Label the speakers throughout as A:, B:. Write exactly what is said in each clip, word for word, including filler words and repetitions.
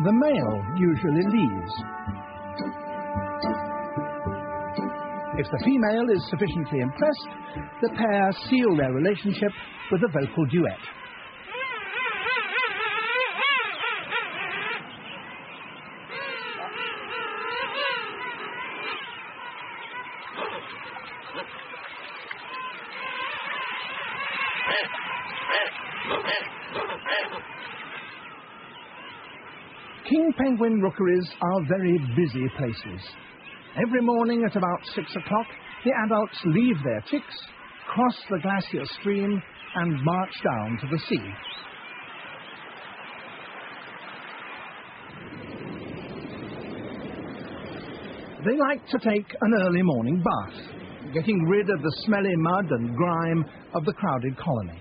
A: the male usually leaves. If the female is sufficiently impressed, the pair seal their relationship with a vocal duet. King penguin rookeries are very busy places. Every morning at about six o'clock, the adults leave their chicks, cross the glacier stream, and march down to the sea. They like to take an early morning bath, getting rid of the smelly mud and grime of the crowded colony.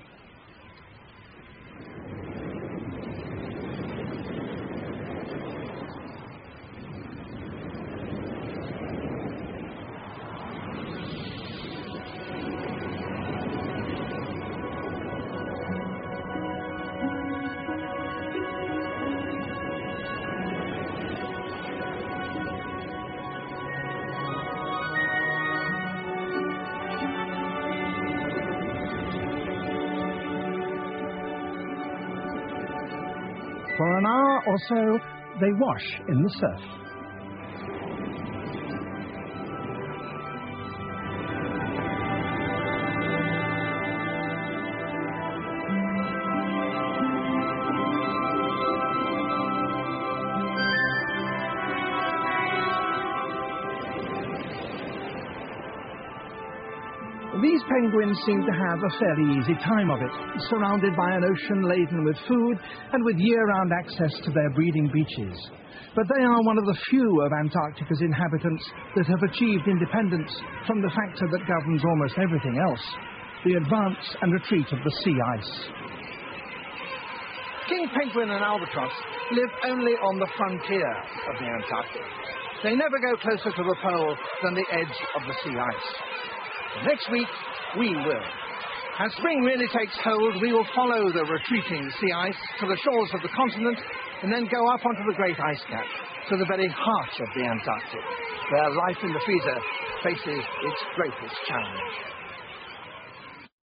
A: For an hour or so, they wash in the surf. These penguins seem to have a fairly easy time of it, surrounded by an ocean laden with food and with year-round access to their breeding beaches. But they are one of the few of Antarctica's inhabitants that have achieved independence from the factor that governs almost everything else, the advance and retreat of the sea ice.
B: King penguin and albatross live only on the frontier of the Antarctic. They never go closer to the pole than the edge of the sea ice. Next week, we will. As spring really takes hold, we will follow the retreating sea ice to the shores of the continent and then go up onto the great ice cap to the very heart of the Antarctic, where life in the freezer faces its greatest challenge.